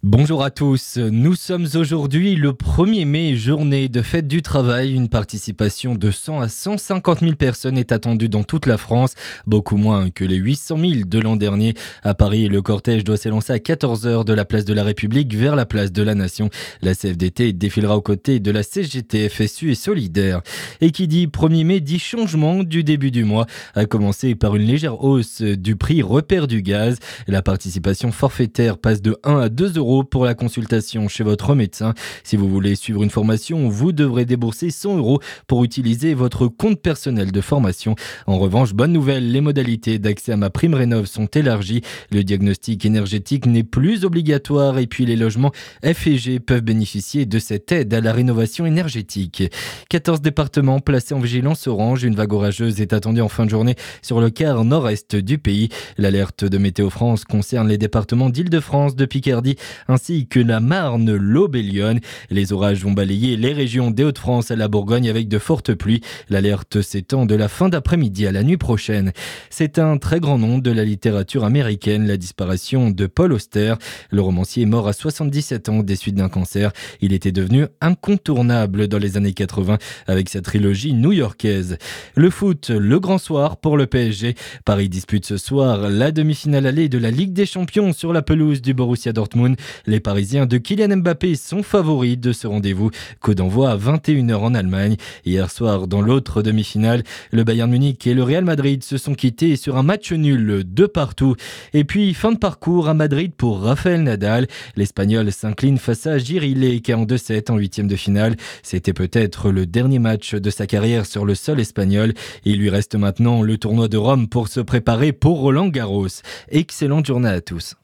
Bonjour à tous, nous sommes aujourd'hui le 1er mai, journée de fête du travail. Une participation de 100 à 150 000 personnes est attendue dans toute la France, beaucoup moins que les 800 000 de l'an dernier. À Paris, le cortège doit s'élancer à 14 heures de la place de la République vers la place de la Nation. La CFDT défilera aux côtés de la CGT, FSU et Solidaire. Et qui dit 1er mai dit changement du début du mois, à commencer par une légère hausse du prix repère du gaz. La participation forfaitaire passe de 1 à 2 euros pour la consultation chez votre médecin. Si vous voulez suivre une formation, vous devrez débourser 100 euros pour utiliser votre compte personnel de formation. En revanche, bonne nouvelle, les modalités d'accès à ma prime rénov sont élargies. Le diagnostic énergétique n'est plus obligatoire et puis les logements F et G peuvent bénéficier de cette aide à la rénovation énergétique. 14 départements placés en vigilance orange. Une vague orageuse est attendue en fin de journée sur le quart nord-est du pays. L'alerte de Météo France concerne les départements d'Île-de-France, de Picardie, ainsi que la Marne, l'Aube et Lyon. Les orages vont balayer les régions des Hauts-de-France à la Bourgogne avec de fortes pluies. L'alerte s'étend de la fin d'après-midi à la nuit prochaine. C'est un très grand nom de la littérature américaine, la disparition de Paul Auster. Le romancier est mort à 77 ans des suites d'un cancer. Il était devenu incontournable dans les années 80 avec sa trilogie new-yorkaise. Le foot, le grand soir pour le PSG. Paris dispute ce soir la demi-finale allée de la Ligue des Champions sur la pelouse du Borussia Dortmund. Les Parisiens de Kylian Mbappé sont favoris de ce rendez-vous. Coup d'envoi à 21 heures en Allemagne. Hier soir, dans l'autre demi-finale, le Bayern Munich et le Real Madrid se sont quittés sur un match nul de partout. Et puis, fin de parcours à Madrid pour Rafael Nadal. L'Espagnol s'incline face à Giri Ilek en 2-7 en huitième de finale. C'était peut-être le dernier match de sa carrière sur le sol espagnol. Il lui reste maintenant le tournoi de Rome pour se préparer pour Roland Garros. Excellente journée à tous.